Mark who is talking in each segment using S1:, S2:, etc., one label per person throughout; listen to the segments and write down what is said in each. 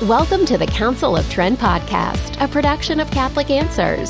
S1: Welcome to the Council of Trent podcast, a production of Catholic Answers.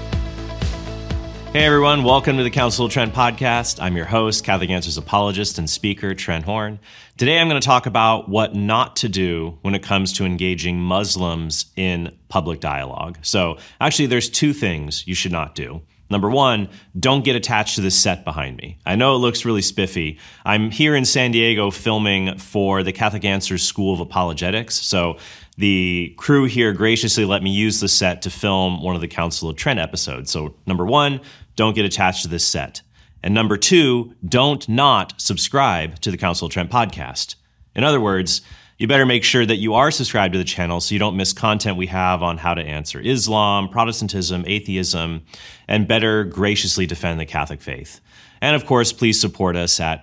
S2: Hey everyone, welcome to the Council of Trent podcast. I'm your host, Catholic Answers apologist and speaker, Trent Horn. Today I'm going to talk about what not to do when it comes to engaging Muslims in public dialogue. So actually there's two things you should not do. Number one, don't get attached to this set behind me. I know it looks really spiffy. I'm here in San Diego filming for the Catholic Answers School of Apologetics. So the crew here graciously let me use the set to film one of the Council of Trent episodes. So number one, don't get attached to this set. And number two, don't not subscribe to the Council of Trent podcast. In other words, you better make sure that you are subscribed to the channel so you don't miss content we have on how to answer Islam, Protestantism, atheism, and better graciously defend the Catholic faith. And of course, please support us at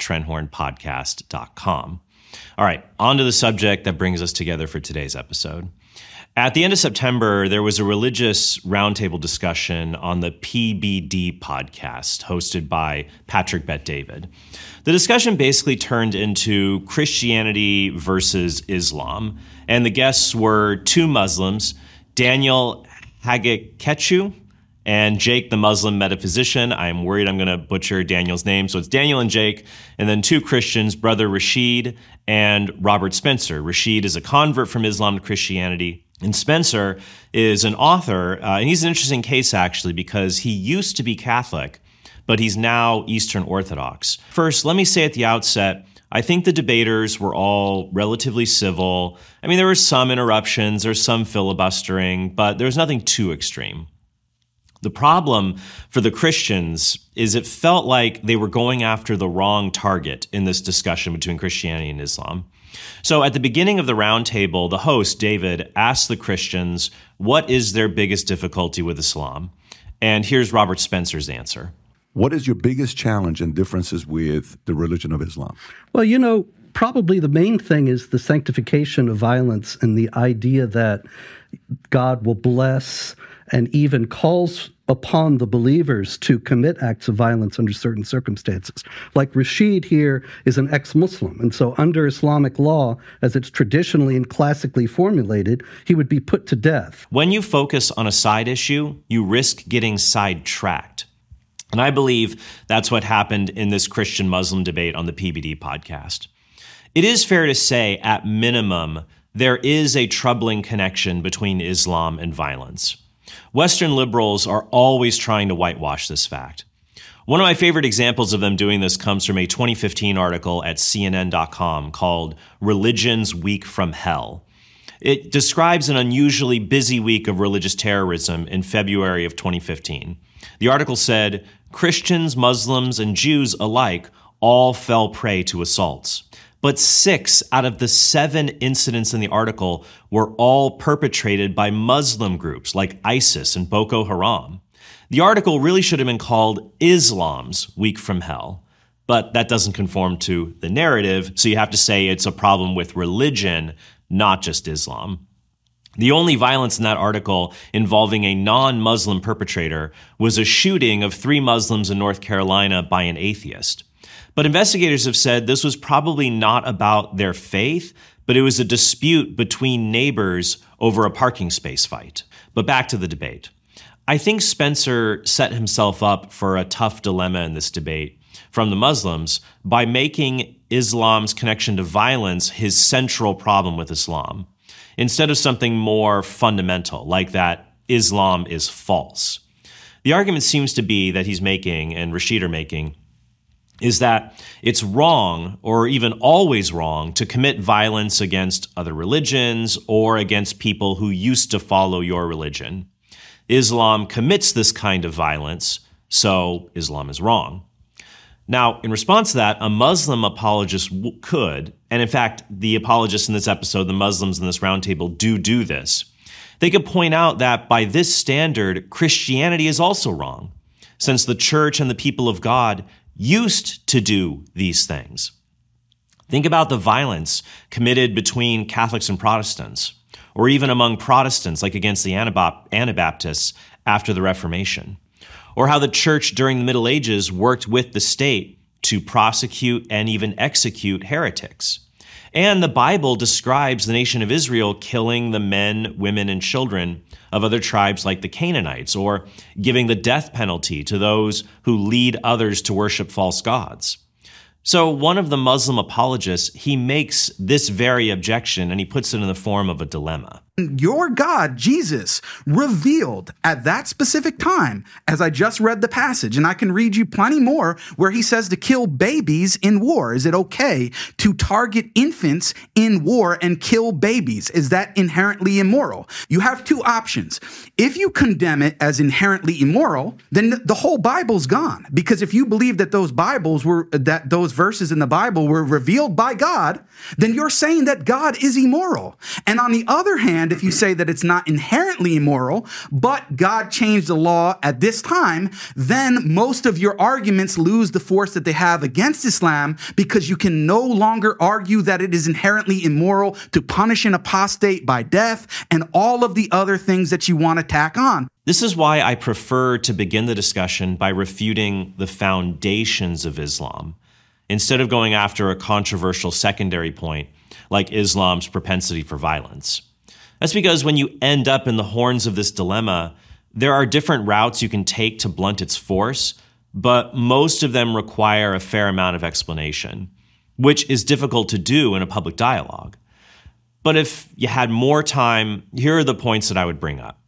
S2: TrentHornPodcast.com. All right, on to the subject that brings us together for today's episode. At the end of September, there was a religious roundtable discussion on the PBD podcast hosted by Patrick Bet-David. The discussion basically turned into Christianity versus Islam, and the guests were two Muslims, Daniel Hageketchu and Jake, the Muslim metaphysician. I'm worried I'm going to butcher Daniel's name. So it's Daniel and Jake, and then two Christians, brother Rashid and Robert Spencer. Rashid is a convert from Islam to Christianity, and Spencer is an author, and he's an interesting case actually because he used to be Catholic, but he's now Eastern Orthodox. First, let me say at the outset, I think the debaters were all relatively civil. I mean, there were some interruptions, there's some filibustering, but there was nothing too extreme. The problem for the Christians is it felt like they were going after the wrong target in this discussion between Christianity and Islam. So at the beginning of the roundtable, the host, David, asked the Christians, what is their biggest difficulty with Islam? And here's Robert Spencer's answer.
S3: What is your biggest challenge and differences with the religion of Islam?
S4: Well, probably the main thing is the sanctification of violence and the idea that God will bless and even calls upon the believers to commit acts of violence under certain circumstances. Like Rashid here is an ex-Muslim, and so under Islamic law, as it's traditionally and classically formulated, he would be put to death.
S2: When you focus on a side issue, you risk getting sidetracked. And I believe that's what happened in this Christian-Muslim debate on the PBD podcast. It is fair to say, at minimum, there is a troubling connection between Islam and violence. Western liberals are always trying to whitewash this fact. One of my favorite examples of them doing this comes from a 2015 article at CNN.com called Religion's Week from Hell. It describes an unusually busy week of religious terrorism in February of 2015. The article said, Christians, Muslims, and Jews alike all fell prey to assaults. But 6 out of the 7 incidents in the article were all perpetrated by Muslim groups like ISIS and Boko Haram. The article really should have been called Islam's Week from Hell, but that doesn't conform to the narrative, so you have to say it's a problem with religion, not just Islam. The only violence in that article involving a non-Muslim perpetrator was a shooting of 3 Muslims in North Carolina by an atheist. But investigators have said this was probably not about their faith, but it was a dispute between neighbors over a parking space fight. But back to the debate. I think Spencer set himself up for a tough dilemma in this debate from the Muslims by making Islam's connection to violence his central problem with Islam, instead of something more fundamental, like that Islam is false. The argument seems to be that he's making, and Rashid are making, is that it's wrong, or even always wrong, to commit violence against other religions or against people who used to follow your religion. Islam commits this kind of violence, so Islam is wrong. Now, in response to that, a Muslim apologist could, and in fact, the apologists in this episode, the Muslims in this roundtable, do this. They could point out that by this standard, Christianity is also wrong, since the church and the people of God used to do these things. Think about the violence committed between Catholics and Protestants, or even among Protestants, like against the Anabaptists after the Reformation, or how the church during the Middle Ages worked with the state to prosecute and even execute heretics. And the Bible describes the nation of Israel killing the men, women, and children of other tribes like the Canaanites, or giving the death penalty to those who lead others to worship false gods. So one of the Muslim apologists, he makes this very objection, and he puts it in the form of a dilemma.
S5: Your God, Jesus, revealed at that specific time, as I just read the passage, and I can read you plenty more, where he says to kill babies in war. Is it okay to target infants in war and kill babies? Is that inherently immoral? You have two options. If you condemn it as inherently immoral, then the whole Bible's gone. Because if you believe that those verses in the Bible were revealed by God, then you're saying that God is immoral. And on the other hand, if you say that it's not inherently immoral, but God changed the law at this time, then most of your arguments lose the force that they have against Islam, because you can no longer argue that it is inherently immoral to punish an apostate by death and all of the other things that you want to tack on.
S2: This is why I prefer to begin the discussion by refuting the foundations of Islam, instead of going after a controversial secondary point like Islam's propensity for violence. That's because when you end up in the horns of this dilemma, there are different routes you can take to blunt its force, but most of them require a fair amount of explanation, which is difficult to do in a public dialogue. But if you had more time, here are the points that I would bring up.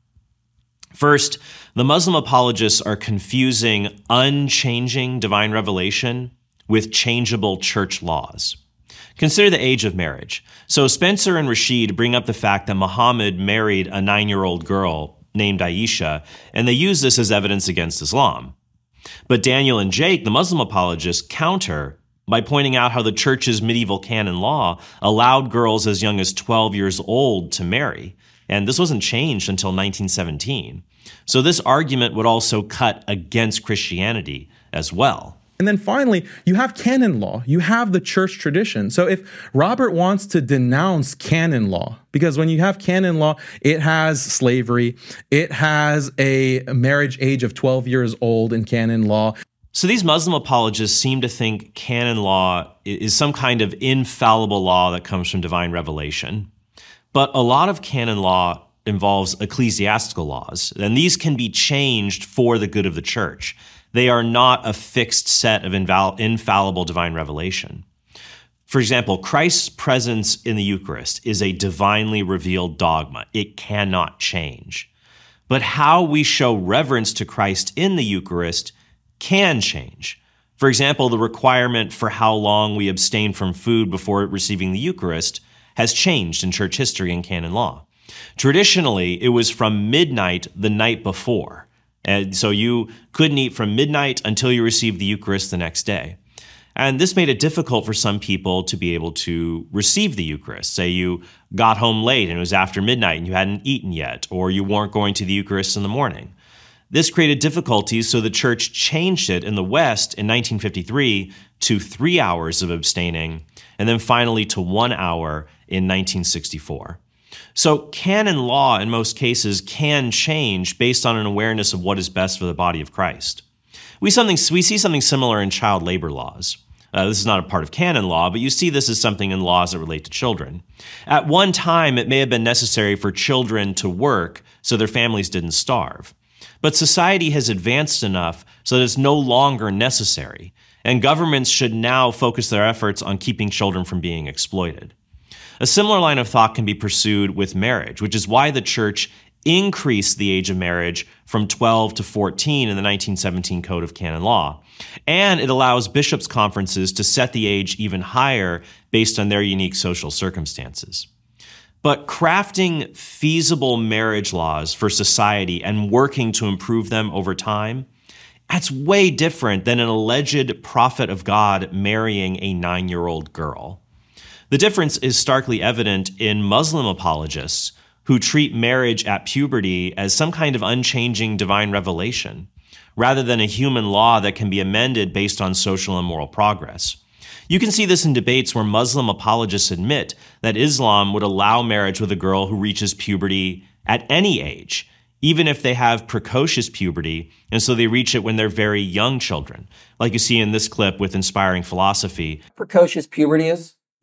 S2: First, the Muslim apologists are confusing unchanging divine revelation with changeable church laws. Consider the age of marriage. So Spencer and Rashid bring up the fact that Muhammad married a 9-year-old girl named Aisha, and they use this as evidence against Islam. But Daniel and Jake, the Muslim apologists, counter by pointing out how the church's medieval canon law allowed girls as young as 12 years old to marry, and this wasn't changed until 1917. So this argument would also cut against Christianity as well.
S6: And then finally, you have canon law. You have the church tradition. So if Robert wants to denounce canon law, because when you have canon law, it has slavery, it has a marriage age of 12 years old in canon law.
S2: So these Muslim apologists seem to think canon law is some kind of infallible law that comes from divine revelation. But a lot of canon law involves ecclesiastical laws, and these can be changed for the good of the church. They are not a fixed set of infallible divine revelation. For example, Christ's presence in the Eucharist is a divinely revealed dogma. It cannot change. But how we show reverence to Christ in the Eucharist can change. For example, the requirement for how long we abstain from food before receiving the Eucharist has changed in church history and canon law. Traditionally, it was from midnight the night before. And so you couldn't eat from midnight until you received the Eucharist the next day. And this made it difficult for some people to be able to receive the Eucharist. Say you got home late and it was after midnight and you hadn't eaten yet, or you weren't going to the Eucharist in the morning. This created difficulties, so the church changed it in the West in 1953 to 3 hours of abstaining, and then finally to 1 hour in 1964. So canon law in most cases can change based on an awareness of what is best for the body of Christ. We see something similar in child labor laws. This is not a part of canon law, but you see this as something in laws that relate to children. At one time, it may have been necessary for children to work so their families didn't starve. But society has advanced enough so that it's no longer necessary, and governments should now focus their efforts on keeping children from being exploited. A similar line of thought can be pursued with marriage, which is why the church increased the age of marriage from 12 to 14 in the 1917 Code of Canon Law. And it allows bishops' conferences to set the age even higher based on their unique social circumstances. But crafting feasible marriage laws for society and working to improve them over time, that's way different than an alleged prophet of God marrying a 9-year-old girl. The difference is starkly evident in Muslim apologists who treat marriage at puberty as some kind of unchanging divine revelation, rather than a human law that can be amended based on social and moral progress. You can see this in debates where Muslim apologists admit that Islam would allow marriage with a girl who reaches puberty at any age, even if they have precocious puberty, and so they reach it when they're very young children, like you see in this clip with Inspiring Philosophy.
S7: Precocious puberty is?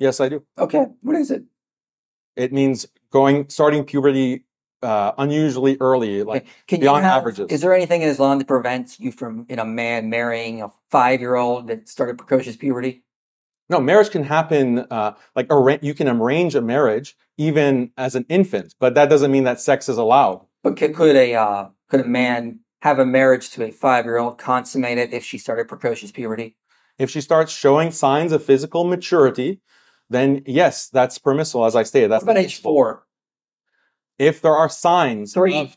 S6: Yes, I do.
S7: Okay, what is it?
S6: It means starting puberty unusually early, like beyond averages.
S7: Is there anything in Islam that prevents you from, a man marrying a 5-year-old that started precocious puberty?
S6: No, marriage can happen, you can arrange a marriage even as an infant, but that doesn't mean that sex is allowed.
S7: But could a man have a marriage to a 5-year-old consummated if she started precocious puberty?
S6: If she starts showing signs of physical maturity, then yes, that's permissible. As I stated, that's
S7: what about age 4?
S6: If there are signs
S7: 3.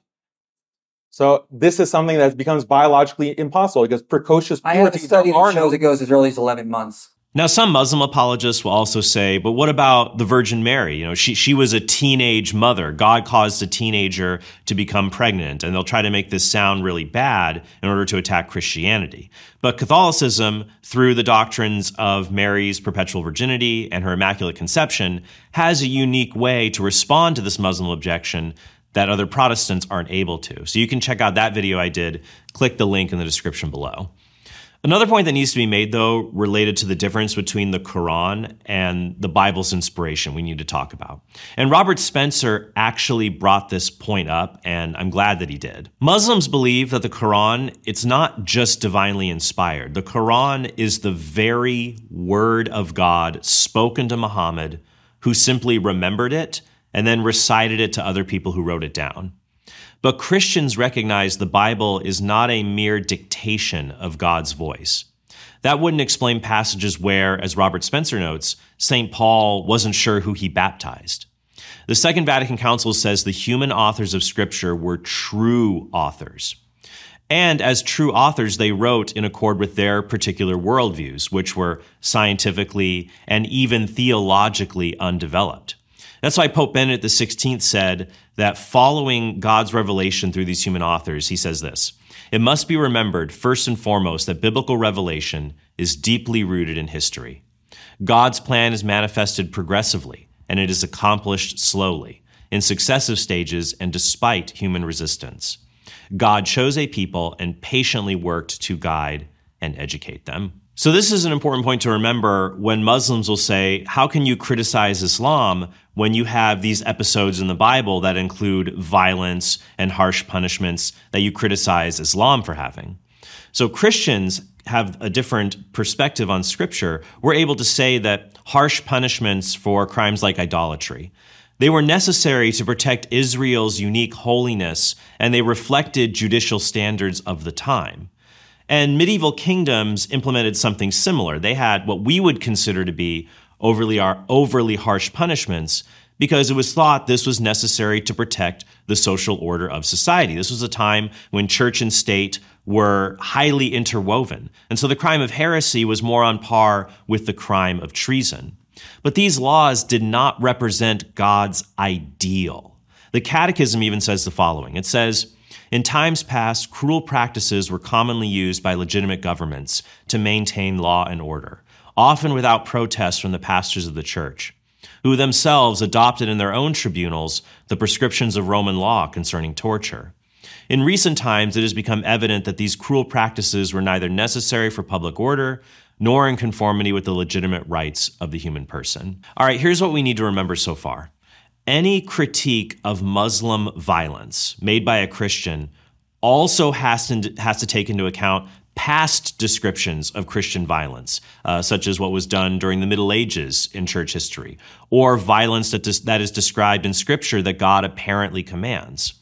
S6: So this is something that becomes biologically impossible because precocious puberty.
S7: I have a study that shows it goes as early as 11 months.
S2: Now, some Muslim apologists will also say, but what about the Virgin Mary? She was a teenage mother. God caused a teenager to become pregnant, and they'll try to make this sound really bad in order to attack Christianity. But Catholicism, through the doctrines of Mary's perpetual virginity and her Immaculate Conception, has a unique way to respond to this Muslim objection that other Protestants aren't able to. So you can check out that video I did. Click the link in the description below. Another point that needs to be made, though, related to the difference between the Quran and the Bible's inspiration we need to talk about. And Robert Spencer actually brought this point up, and I'm glad that he did. Muslims believe that the Quran, it's not just divinely inspired. The Quran is the very word of God spoken to Muhammad, who simply remembered it and then recited it to other people who wrote it down. But Christians recognize the Bible is not a mere dictation of God's voice. That wouldn't explain passages where, as Robert Spencer notes, St. Paul wasn't sure who he baptized. The Second Vatican Council says the human authors of Scripture were true authors. And as true authors, they wrote in accord with their particular worldviews, which were scientifically and even theologically undeveloped. That's why Pope Benedict XVI said that following God's revelation through these human authors, he says this: "It must be remembered first and foremost that biblical revelation is deeply rooted in history. God's plan is manifested progressively, and it is accomplished slowly, in successive stages and despite human resistance. God chose a people and patiently worked to guide and educate them." So this is an important point to remember when Muslims will say, how can you criticize Islam when you have these episodes in the Bible that include violence and harsh punishments that you criticize Islam for having? So Christians have a different perspective on Scripture. We're able to say that harsh punishments for crimes like idolatry, they were necessary to protect Israel's unique holiness, and they reflected judicial standards of the time. And medieval kingdoms implemented something similar. They had what we would consider to be overly harsh punishments because it was thought this was necessary to protect the social order of society. This was a time when church and state were highly interwoven. And so the crime of heresy was more on par with the crime of treason. But these laws did not represent God's ideal. The Catechism even says the following. It says, "In times past, cruel practices were commonly used by legitimate governments to maintain law and order, often without protest from the pastors of the church, who themselves adopted in their own tribunals the prescriptions of Roman law concerning torture. In recent times, it has become evident that these cruel practices were neither necessary for public order nor in conformity with the legitimate rights of the human person." All right, here's what we need to remember so far. Any critique of Muslim violence made by a Christian also has to take into account past descriptions of Christian violence, such as what was done during the Middle Ages in church history, or violence that is described in Scripture that God apparently commands.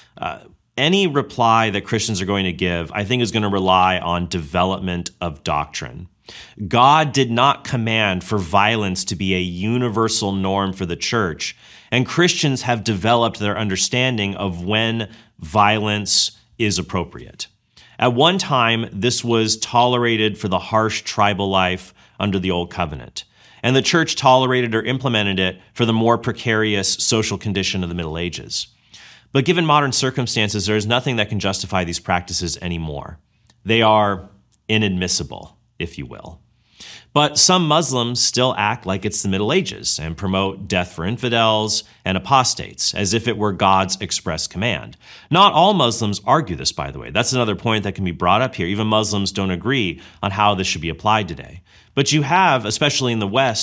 S2: Any reply that Christians are going to give, I think, is going to rely on development of doctrine. God did not command for violence to be a universal norm for the church, and Christians have developed their understanding of when violence is appropriate. At one time, this was tolerated for the harsh tribal life under the Old Covenant, and the church tolerated or implemented it for the more precarious social condition of the Middle Ages. But given modern circumstances, there is nothing that can justify these practices anymore. They are inadmissible, if you will. But some Muslims still act like it's the Middle Ages and promote death for infidels and apostates as if it were God's express command. Not all Muslims argue this, by the way. That's another point that can be brought up here. Even Muslims don't agree on how this should be applied today. But you have, especially in the West,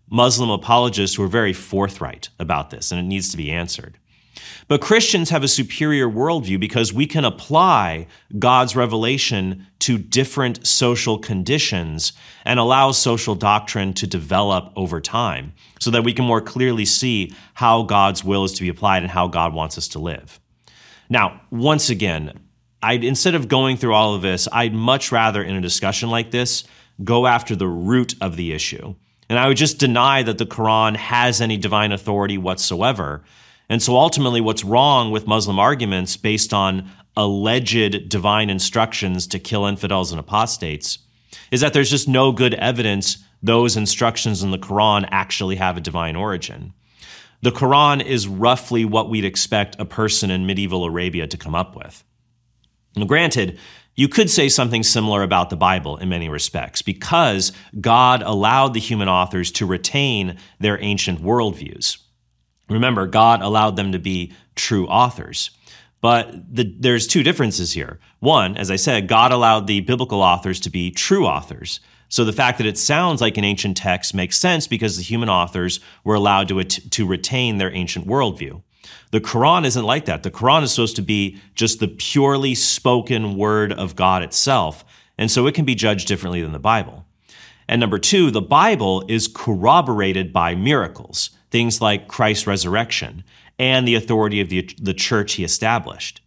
S2: Muslim apologists were very forthright about this, and it needs to be answered. But Christians have a superior worldview because we can apply God's revelation to different social conditions and allow social doctrine to develop over time so that we can more clearly see how God's will is to be applied and how God wants us to live. Now, once again, instead of going through all of this, I'd much rather in a discussion like this go after the root of the issue. And I would just deny that the Quran has any divine authority whatsoever. And so ultimately, what's wrong with Muslim arguments based on alleged divine instructions to kill infidels and apostates is that there's just no good evidence those instructions in the Quran actually have a divine origin. The Quran is roughly what we'd expect a person in medieval Arabia to come up with. Now, granted, you could say something similar about the Bible in many respects because God allowed the human authors to retain their ancient worldviews. Remember, God allowed them to be true authors. But there's two differences here. One, as I said, God allowed the biblical authors to be true authors. So the fact that it sounds like an ancient text makes sense because the human authors were allowed to retain their ancient worldview. The Quran isn't like that. The Quran is supposed to be just the purely spoken word of God itself, and so it can be judged differently than the Bible. And number two, the Bible is corroborated by miracles, things like Christ's resurrection and the authority of the church he established.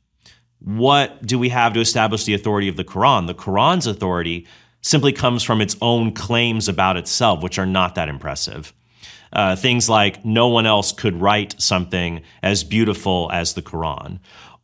S2: What do we have to establish the authority of the Quran? The Quran's authority simply comes from its own claims about itself, which are not that impressive. Things like no one else could write something as beautiful as the Quran.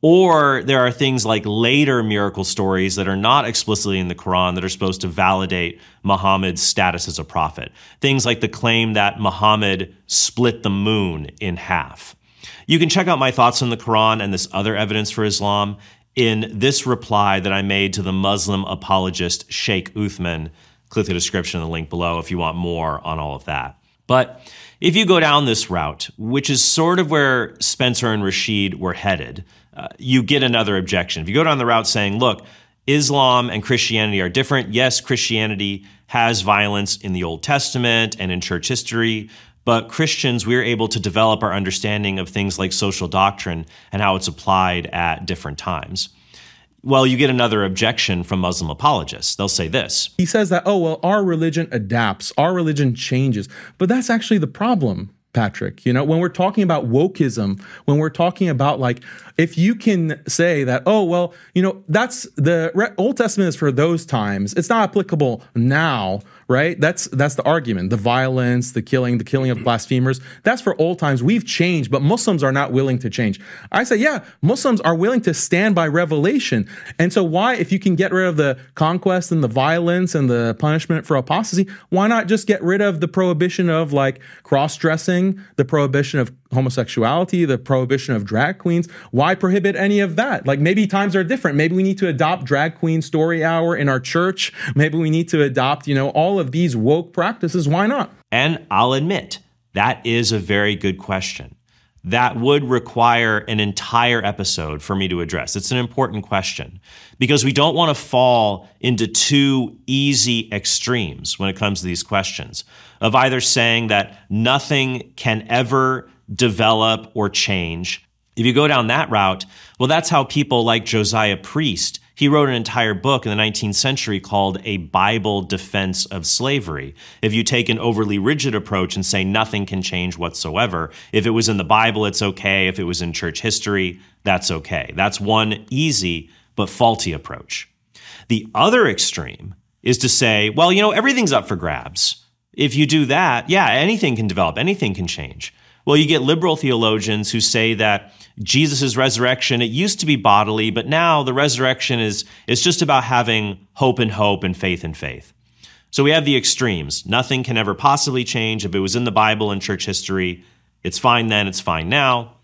S2: Or there are things like later miracle stories that are not explicitly in the Quran that are supposed to validate Muhammad's status as a prophet. Things like the claim that Muhammad split the moon in half. You can check out my thoughts on the Quran and this other evidence for Islam in this reply that I made to the Muslim apologist Sheikh Uthman. Click the description and the link below if you want more on all of that. But if you go down this route, which is sort of where Spencer and Rashid were headed, you get another objection. If you go down the route saying, look, Islam and Christianity are different. Yes, Christianity has violence in the Old Testament and in church history, but Christians, we're able to develop our understanding of things like social doctrine and how it's applied at different times. Well, you get another objection from Muslim apologists. They'll say this.
S6: He says that, oh, well, our religion adapts, our religion changes. But that's actually the problem, Patrick. You know, when we're talking about wokeism, when we're talking about like, if you can say that, oh, well, you know, that's the Old Testament is for those times. It's not applicable now, right? That's the argument. The violence, the killing of blasphemers, that's for old times. We've changed, but Muslims are not willing to change. I say, yeah, Muslims are willing to stand by revelation. And so why, if you can get rid of the conquest and the violence and the punishment for apostasy, why not just get rid of the prohibition of like cross-dressing, the prohibition of homosexuality, the prohibition of drag queens? Why prohibit any of that? Like maybe times are different. Maybe we need to adopt drag queen story hour in our church. Maybe we need to adopt, you know, all of these woke practices. Why not?
S2: And I'll admit, that is a very good question. That would require an entire episode for me to address. It's an important question because we don't want to fall into two easy extremes when it comes to these questions of either saying that nothing can ever develop or change. If you go down that route, well, that's how people like Josiah Priest, he wrote an entire book in the 19th century called A Bible Defense of Slavery. If you take an overly rigid approach and say nothing can change whatsoever, if it was in the Bible, it's okay. If it was in church history, that's okay. That's one easy but faulty approach. The other extreme is to say, well, you know, everything's up for grabs. If you do that, yeah, anything can develop, anything can change. Well, you get liberal theologians who say that Jesus' resurrection, it used to be bodily, but now the resurrection is just about having hope and faith in faith. So we have the extremes. Nothing can ever possibly change. If it was in the Bible and church history, it's fine then, it's fine now.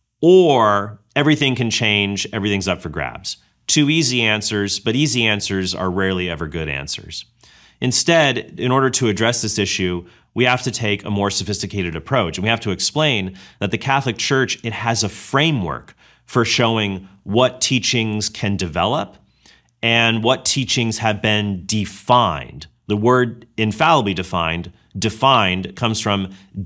S2: Or everything can change, everything's up for grabs. Two easy answers, but easy answers are rarely ever good answers. Instead, in order to address this issue, we have to take a more sophisticated approach. And we have to explain that the Catholic Church, it has a framework for showing what teachings can develop and what teachings have been defined. The word infallibly defined defined, comes from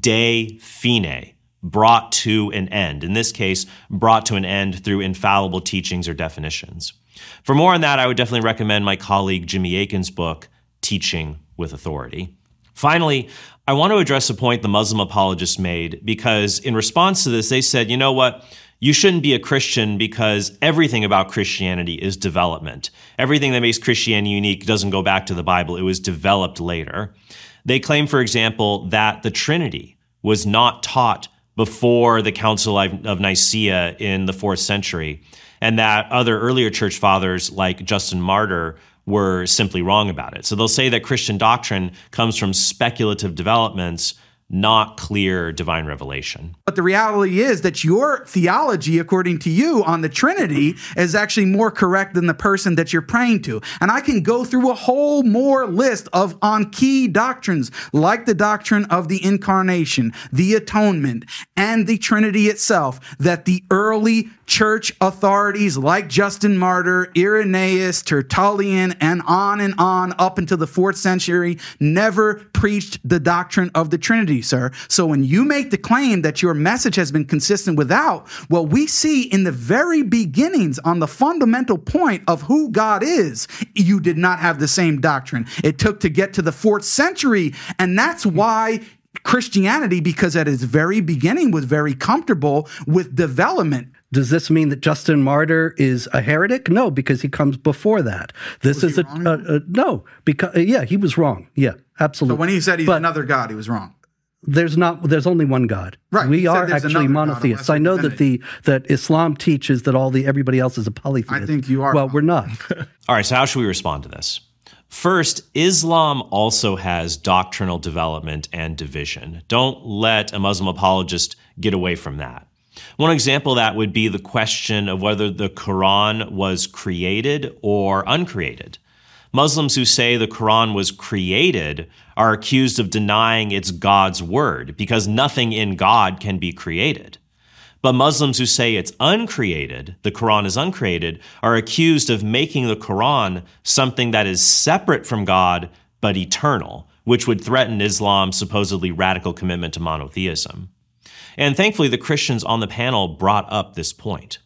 S2: de fine, brought to an end. In this case, brought to an end through infallible teachings or definitions. For more on that, I would definitely recommend my colleague Jimmy Akin's book, Teaching with Authority. Finally, I want to address a point the Muslim apologists made, because in response to this, they said, you know what? You shouldn't be a Christian because everything about Christianity is development. Everything that makes Christianity unique doesn't go back to the Bible. It was developed later. They claim, for example, that the Trinity was not taught before the Council of Nicaea in the 4th century, and that other earlier church fathers like Justin Martyr were simply wrong about it. So they'll say that Christian doctrine comes from speculative developments, not clear divine revelation.
S5: But the reality is that your theology, according to you, on the Trinity is actually more correct than the person that you're praying to. And I can go through a whole more list on key doctrines, like the doctrine of the incarnation, the atonement, and the Trinity itself, that the early church authorities like Justin Martyr, Irenaeus, Tertullian, and on up until the 4th century never preached the doctrine of the Trinity, sir. So when you make the claim that your message has been consistent without, what we see in the very beginnings on the fundamental point of who God is, you did not have the same doctrine. It took to get to the 4th century, and that's why Christianity, because at its very beginning was very comfortable with development.
S4: Does this mean that Justin Martyr is a heretic? No, because he comes before that. This is no, because he was wrong. Yeah, absolutely.
S5: So when he said he's another God, he was wrong.
S4: There's only one God.
S5: Right.
S4: We are actually monotheists. I know that Islam teaches that everybody else is a polytheist.
S5: I think you are.
S4: Well, we're not.
S2: All right, so how should we respond to this? First, Islam also has doctrinal development and division. Don't let a Muslim apologist get away from that. One example of that would be the question of whether the Quran was created or uncreated. Muslims who say the Quran was created are accused of denying it's God's word because nothing in God can be created. But Muslims who say it's uncreated, the Quran is uncreated, are accused of making the Quran something that is separate from God but eternal, which would threaten Islam's supposedly radical commitment to monotheism. And thankfully, the Christians on the panel brought up this point.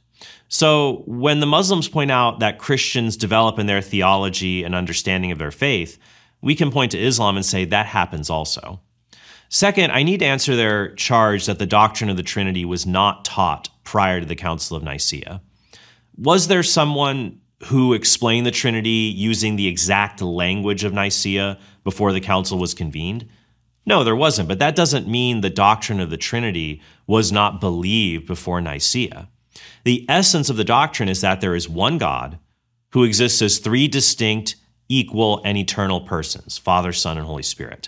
S2: So when the Muslims point out that Christians develop in their theology and understanding of their faith, we can point to Islam and say that happens also. Second, I need to answer their charge that the doctrine of the Trinity was not taught prior to the Council of Nicaea. Was there someone who explained the Trinity using the exact language of Nicaea before the council was convened? No, there wasn't, but that doesn't mean the doctrine of the Trinity was not believed before Nicaea. The essence of the doctrine is that there is one God who exists as three distinct, equal, and eternal persons, Father, Son, and Holy Spirit.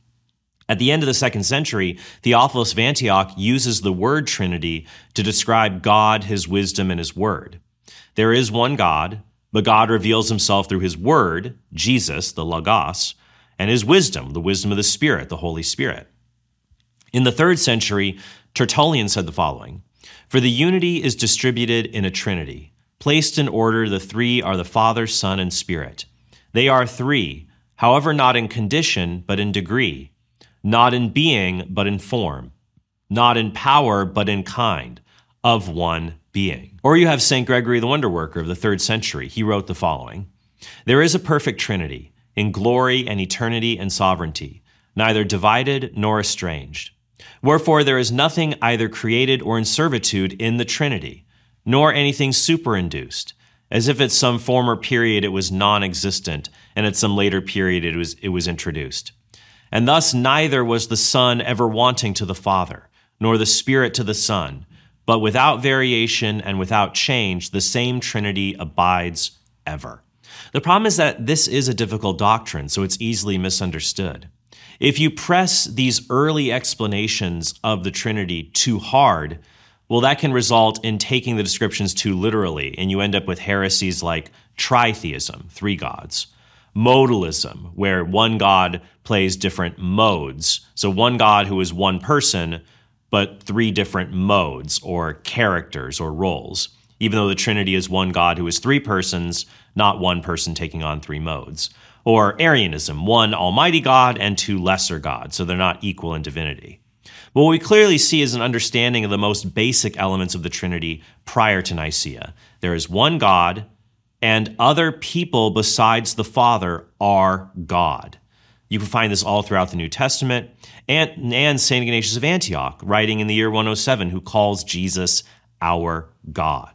S2: At the end of the 2nd century, Theophilus of Antioch uses the word Trinity to describe God, his wisdom, and his word. There is one God, but God reveals himself through his word, Jesus, the Logos, and his wisdom, the wisdom of the Spirit, the Holy Spirit. In the 3rd century, Tertullian said the following: "For the unity is distributed in a trinity. Placed in order, the three are the Father, Son, and Spirit. They are three, however not in condition, but in degree, not in being, but in form, not in power, but in kind, of one being." Or you have St. Gregory the Wonder Worker of the 3rd century. He wrote the following: "There is a perfect Trinity, in glory and eternity and sovereignty, neither divided nor estranged. Wherefore there is nothing either created or in servitude in the Trinity, nor anything superinduced, as if at some former period it was non-existent, and at some later period it was introduced. And thus neither was the Son ever wanting to the Father, nor the Spirit to the Son, but without variation and without change, the same Trinity abides ever." The problem is that this is a difficult doctrine, so it's easily misunderstood. If you press these early explanations of the Trinity too hard, well, that can result in taking the descriptions too literally, and you end up with heresies like tritheism, three gods, modalism, where one God plays different modes. So one God who is one person, but three different modes or characters or roles, even though the Trinity is one God who is three persons, not one person taking on three modes. or Arianism, one almighty God and two lesser gods, so they're not equal in divinity. But what we clearly see is an understanding of the most basic elements of the Trinity prior to Nicaea. There is one God, and other people besides the Father are God. You can find this all throughout the New Testament, and St. Ignatius of Antioch, writing in the year 107, who calls Jesus our God.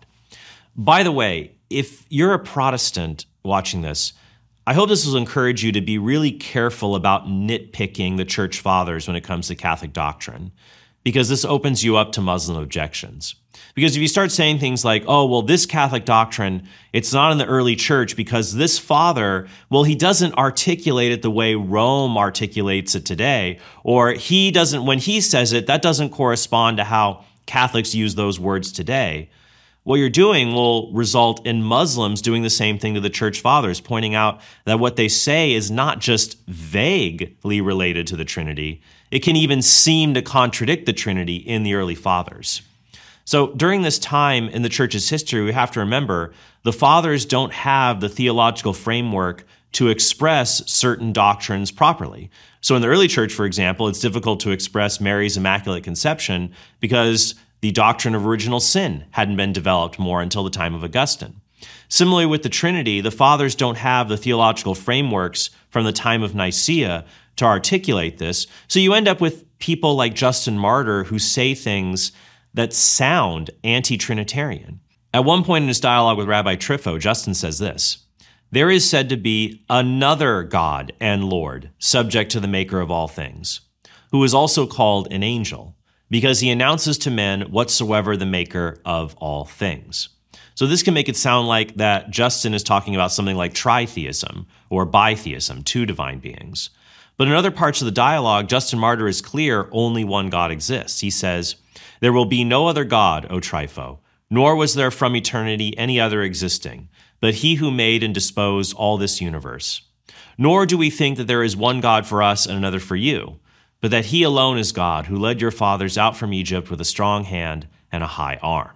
S2: By the way, if you're a Protestant watching this, I hope this will encourage you to be really careful about nitpicking the Church Fathers when it comes to Catholic doctrine, because this opens you up to Muslim objections. Because if you start saying things like, oh, well, this Catholic doctrine, it's not in the early church because this father, well, he doesn't articulate it the way Rome articulates it today, or he doesn't, when he says it, that doesn't correspond to how Catholics use those words today. What you're doing will result in Muslims doing the same thing to the Church Fathers, pointing out that what they say is not just vaguely related to the Trinity, it can even seem to contradict the Trinity in the early Fathers. So during this time in the Church's history, we have to remember the Fathers don't have the theological framework to express certain doctrines properly. So in the early Church, for example, it's difficult to express Mary's Immaculate Conception because the doctrine of original sin hadn't been developed more until the time of Augustine. Similarly with the Trinity, the Fathers don't have the theological frameworks from the time of Nicaea to articulate this, so you end up with people like Justin Martyr who say things that sound anti-Trinitarian. At one point in his dialogue with Rabbi Trypho, Justin says this: "There is said to be another God and Lord, subject to the maker of all things, who is also called an angel, because he announces to men whatsoever the maker of all things." So this can make it sound like that Justin is talking about something like tritheism or bitheism, two divine beings. But in other parts of the dialogue, Justin Martyr is clear only one God exists. He says, "There will be no other God, O Trypho, nor was there from eternity any other existing, but he who made and disposed all this universe. Nor do we think that there is one God for us and another for you, but that he alone is God, who led your fathers out from Egypt with a strong hand and a high arm."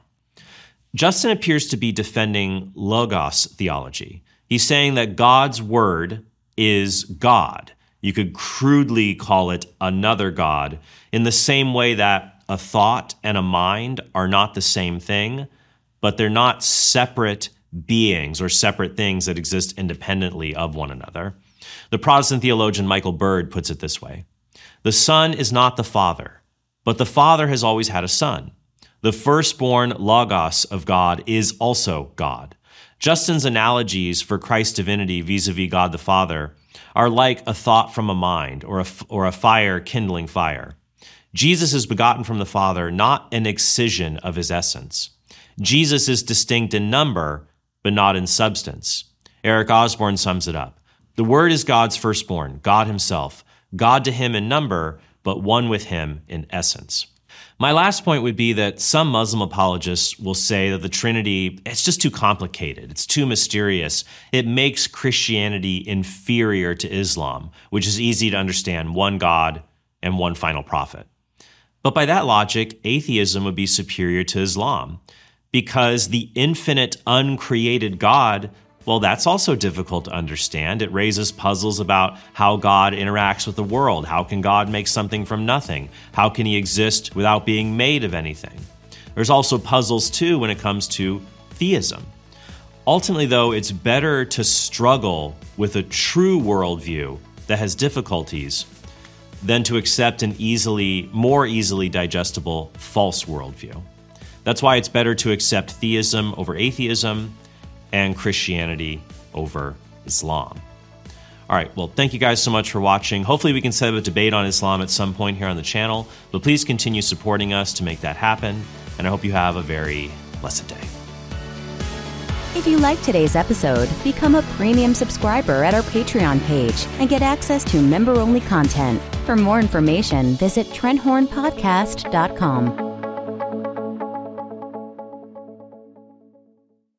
S2: Justin appears to be defending Logos theology. He's saying that God's word is God. You could crudely call it another God, in the same way that a thought and a mind are not the same thing, but they're not separate beings or separate things that exist independently of one another. The Protestant theologian Michael Bird puts it this way: "The Son is not the Father, but the Father has always had a Son. The firstborn Logos of God is also God." Justin's analogies for Christ's divinity vis-a-vis God the Father are like a thought from a mind or a fire kindling fire. Jesus is begotten from the Father, not an excision of his essence. Jesus is distinct in number, but not in substance. Eric Osborne sums it up: "The Word is God's firstborn, God himself, God to him in number, but one with him in essence." My last point would be that some Muslim apologists will say that the Trinity, it's just too complicated, it's too mysterious, it makes Christianity inferior to Islam, which is easy to understand, one God and one final prophet. But by that logic, atheism would be superior to Islam, because the infinite uncreated God, well, that's also difficult to understand. It raises puzzles about how God interacts with the world. How can God make something from nothing? How can he exist without being made of anything? There's also puzzles, too, when it comes to theism. Ultimately, though, it's better to struggle with a true worldview that has difficulties than to accept an more easily digestible false worldview. That's why it's better to accept theism over atheism and Christianity over Islam. All right, well, thank you guys so much for watching. Hopefully we can set up a debate on Islam at some point here on the channel, but please continue supporting us to make that happen, and I hope you have a very blessed day.
S8: If you liked today's episode, become a premium subscriber at our Patreon page and get access to member-only content. For more information, visit TrentHornPodcast.com.